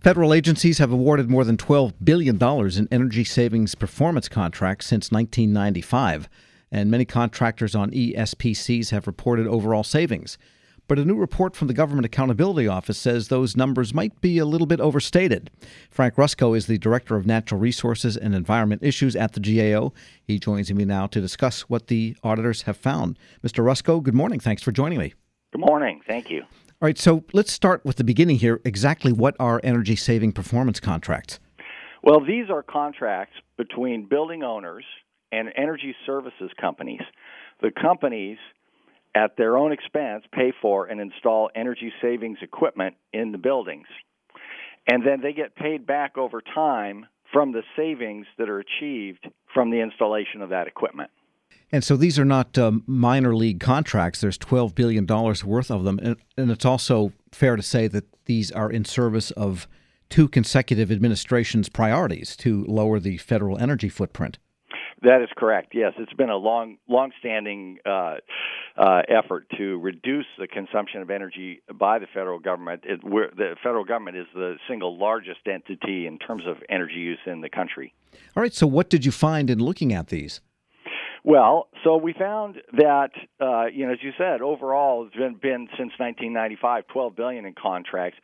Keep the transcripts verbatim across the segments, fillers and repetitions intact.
Federal agencies have awarded more than twelve billion dollars in energy savings performance contracts since nineteen ninety-five, and many contractors on E S P Cs have reported overall savings. But a new report from the Government Accountability Office says those numbers might be a little bit overstated. Frank Rusko is the Director of Natural Resources and Environment Issues at the G A O. He joins me now to discuss what the auditors have found. Mister Rusko, good morning. Thanks for joining me. Good morning. Thank you. All right, so let's start with the beginning here. Exactly what are energy-saving performance contracts? Well, these are contracts between building owners and energy services companies. The companies, at their own expense, pay for and install energy savings equipment in the buildings. And then they get paid back over time from the savings that are achieved from the installation of that equipment. And so these are not um, minor league contracts. There's twelve billion dollars worth of them. And, and it's also fair to say that these are in service of two consecutive administrations' priorities to lower the federal energy footprint. That is correct. Yes, it's been a long, long-standing uh, uh, effort to reduce the consumption of energy by the federal government. It, we're, the federal government is the single largest entity in terms of energy use in the country. All right. So what did you find in looking at these? Well, so we found that, uh, you know, as you said, overall it's been, been since nineteen ninety-five, twelve billion dollars in contracts.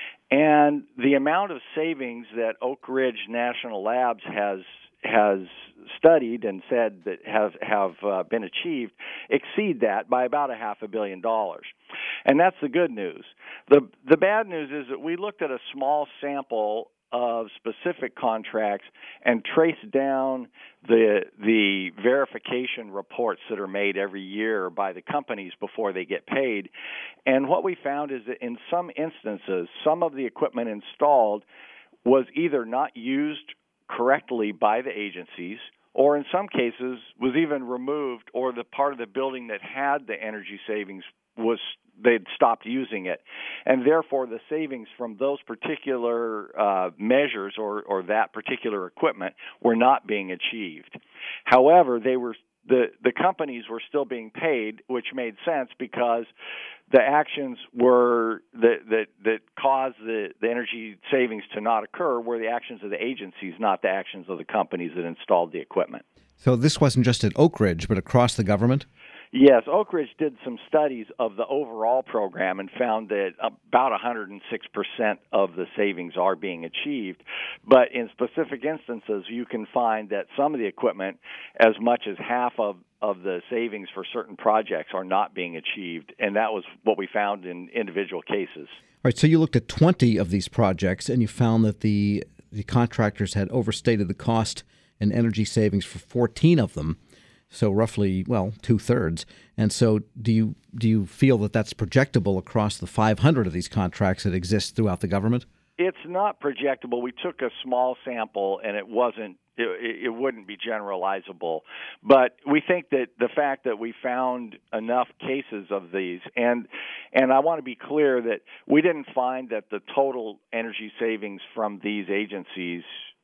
And the amount of savings that Oak Ridge National Labs has has studied and said that have have uh, been achieved exceed that by about a half a billion dollars, and that's the good news. the The bad news is that we looked at a small sample of specific contracts and traced down the the verification reports that are made every year by the companies before they get paid. And what we found is that in some instances, some of the equipment installed was either not used correctly by the agencies, or in some cases was even removed, or the part of the building that had the energy savings was they'd stopped using it, and therefore the savings from those particular uh, measures or, or that particular equipment were not being achieved. However, they were the the companies were still being paid, which made sense because the actions were that that that caused the, the energy savings to not occur were the actions of the agencies, not the actions of the companies that installed the equipment. So this wasn't just at Oak Ridge, but across the government? Yes, Oak Ridge did some studies of the overall program and found that about one hundred six percent of the savings are being achieved. But in specific instances, you can find that some of the equipment, as much as half of, of the savings for certain projects, are not being achieved. And that was what we found in individual cases. All right, so you looked at twenty of these projects, and you found that the, the contractors had overstated the cost and energy savings for fourteen of them. So roughly, well, two-thirds. And so do you do you feel that that's projectable across the five hundred of these contracts that exist throughout the government? It's not projectable. We took a small sample, and it wasn't. It, it wouldn't be generalizable. But we think that the fact that we found enough cases of these, and and I want to be clear that we didn't find that the total energy savings from these agencies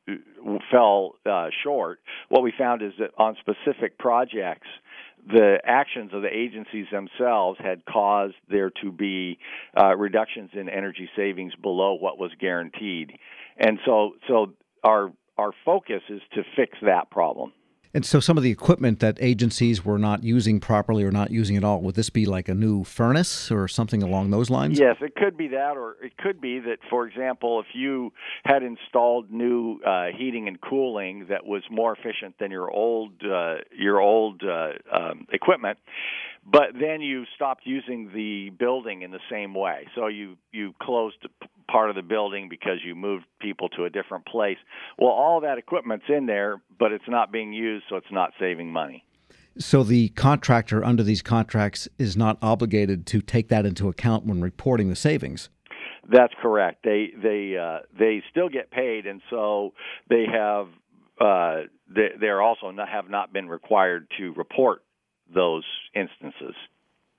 fell uh, short. What we found is that on specific projects, the actions of the agencies themselves had caused there to be uh, reductions in energy savings below what was guaranteed. And so so our our focus is to fix that problem. And so some of the equipment that agencies were not using properly or not using at all, would this be like a new furnace or something along those lines? Yes, it could be that, or it could be that, for example, if you had installed new uh, heating and cooling that was more efficient than your old uh, your old uh, um, equipment, but then you stopped using the building in the same way. So you, you closed part of the building because you moved people to a different place. Well, all that equipment's in there, but it's not being used, so it's not saving money. So the contractor under these contracts is not obligated to take that into account when reporting the savings? That's correct. They they uh, they still get paid, and so they have uh, they they're also not, have not been required to report those instances.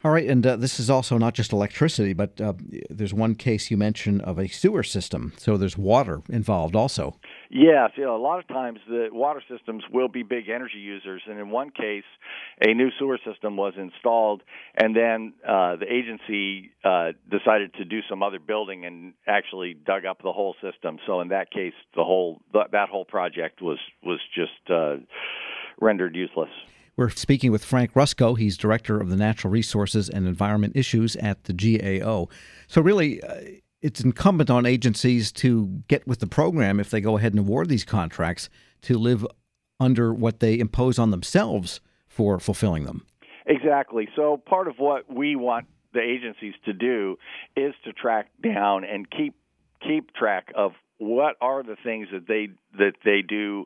All right, and uh, this is also not just electricity, but uh, there's one case you mentioned of a sewer system, so there's water involved also. Yes, you know, a lot of times the water systems will be big energy users, and in one case, a new sewer system was installed, and then uh, the agency uh, decided to do some other building and actually dug up the whole system. So in that case, the whole th- that whole project was was just uh, rendered useless. We're speaking with Frank Rusko. He's Director of the Natural Resources and Environment Issues at the G A O. So really, uh, it's incumbent on agencies to get with the program if they go ahead and award these contracts to live under what they impose on themselves for fulfilling them. Exactly. So part of what we want the agencies to do is to track down and keep keep track of what are the things that they that they do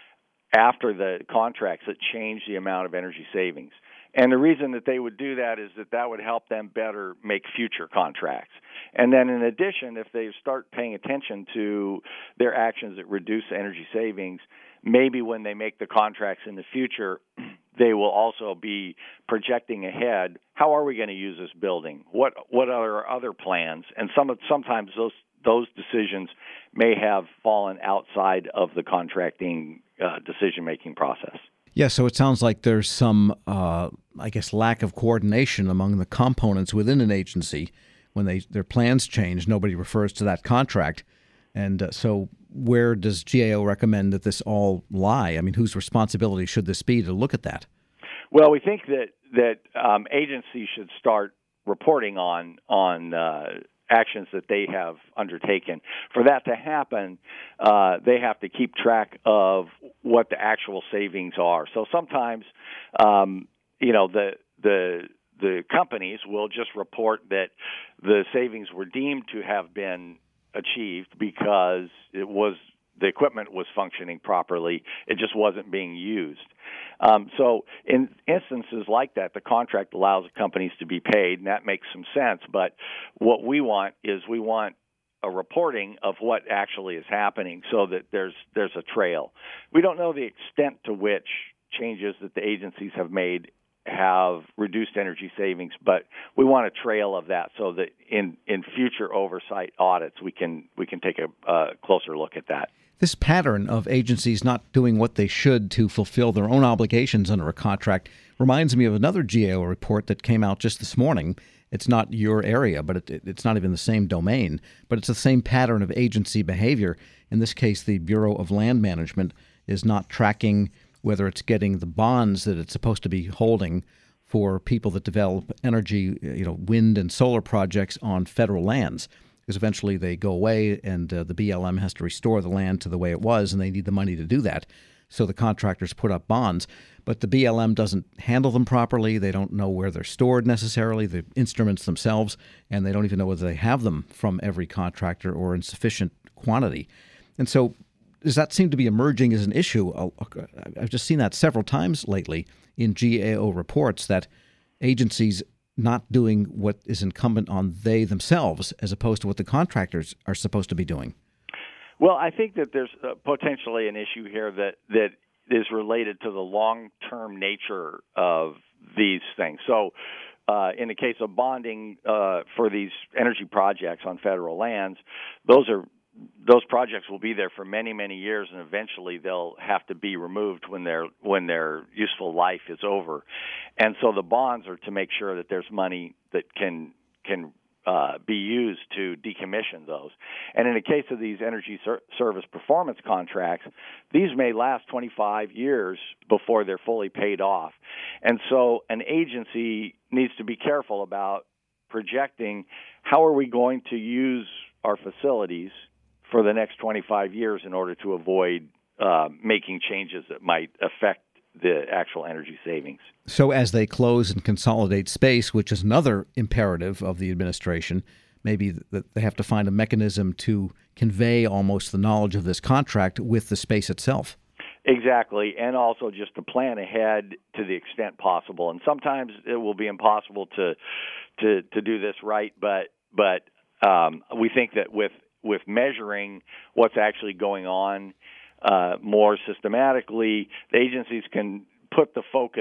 after the contracts that change the amount of energy savings. And the reason that they would do that is that that would help them better make future contracts. And then in addition, if they start paying attention to their actions that reduce energy savings, maybe when they make the contracts in the future, they will also be projecting ahead. How are we going to use this building? What what are our other plans? And some sometimes those those decisions may have fallen outside of the contracting uh, decision-making process. Yeah, so it sounds like there's some, uh, I guess, lack of coordination among the components within an agency. When they their plans change, nobody refers to that contract. And uh, so where does G A O recommend that this all lie? I mean, whose responsibility should this be to look at that? Well, we think that, that um, agencies should start reporting on on uh, actions that they have undertaken. For that to happen, uh, they have to keep track of what the actual savings are. So sometimes, um, you know, the the the companies will just report that the savings were deemed to have been achieved because it was the equipment was functioning properly. It just wasn't being used. Um, so in instances like that, the contract allows companies to be paid, and that makes some sense. But what we want is we want a reporting of what actually is happening so that there's there's a trail. We don't know the extent to which changes that the agencies have made have reduced energy savings, but we want a trail of that so that in, in future oversight audits we can we can take a uh, closer look at that. This pattern of agencies not doing what they should to fulfill their own obligations under a contract reminds me of another G A O report that came out just this morning. It's not your area, but it, it's not even the same domain, but it's the same pattern of agency behavior. In this case, the Bureau of Land Management is not tracking whether it's getting the bonds that it's supposed to be holding for people that develop energy, you know, wind and solar projects on federal lands. Because eventually they go away and uh, the B L M has to restore the land to the way it was, and they need the money to do that. So the contractors put up bonds, but the B L M doesn't handle them properly. They don't know where they're stored necessarily, the instruments themselves, and they don't even know whether they have them from every contractor or in sufficient quantity. And so does that seem to be emerging as an issue? I've just seen that several times lately in G A O reports, that agencies not doing what is incumbent on they themselves as opposed to what the contractors are supposed to be doing. Well, I think that there's uh, potentially an issue here that, that is related to the long-term nature of these things. So uh, in the case of bonding uh, for these energy projects on federal lands, those are those projects will be there for many, many years, and eventually they'll have to be removed when their when their useful life is over. And so the bonds are to make sure that there's money that can can uh, be used to decommission those. And in the case of these energy ser- service performance contracts, these may last twenty-five years before they're fully paid off. And so an agency needs to be careful about projecting how are we going to use our facilities for the next twenty-five years in order to avoid uh, making changes that might affect the actual energy savings. So as they close and consolidate space, which is another imperative of the administration, maybe that they have to find a mechanism to convey almost the knowledge of this contract with the space itself. Exactly, and also just to plan ahead to the extent possible. And sometimes it will be impossible to to, to do this right, but but um, we think that with with measuring what's actually going on uh, more systematically, the agencies can put the focus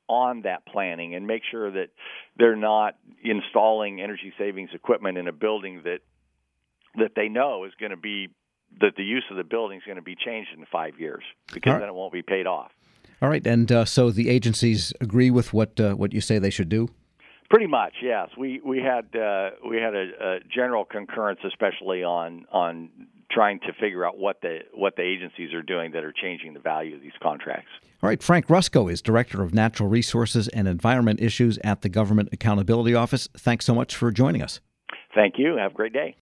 on that planning and make sure that they're not installing energy savings equipment in a building that that they know is going to be that the use of the building is going to be changed in five years, because right. then it won't be paid off. All right, and uh, so the agencies agree with what uh, what you say they should do? Pretty much, yes. We we had uh, we had a, a general concurrence, especially on on trying to figure out what the what the agencies are doing that are changing the value of these contracts. All right, Frank Rusko is Director of Natural Resources and Environment Issues at the Government Accountability Office. Thanks so much for joining us. Thank you. Have a great day.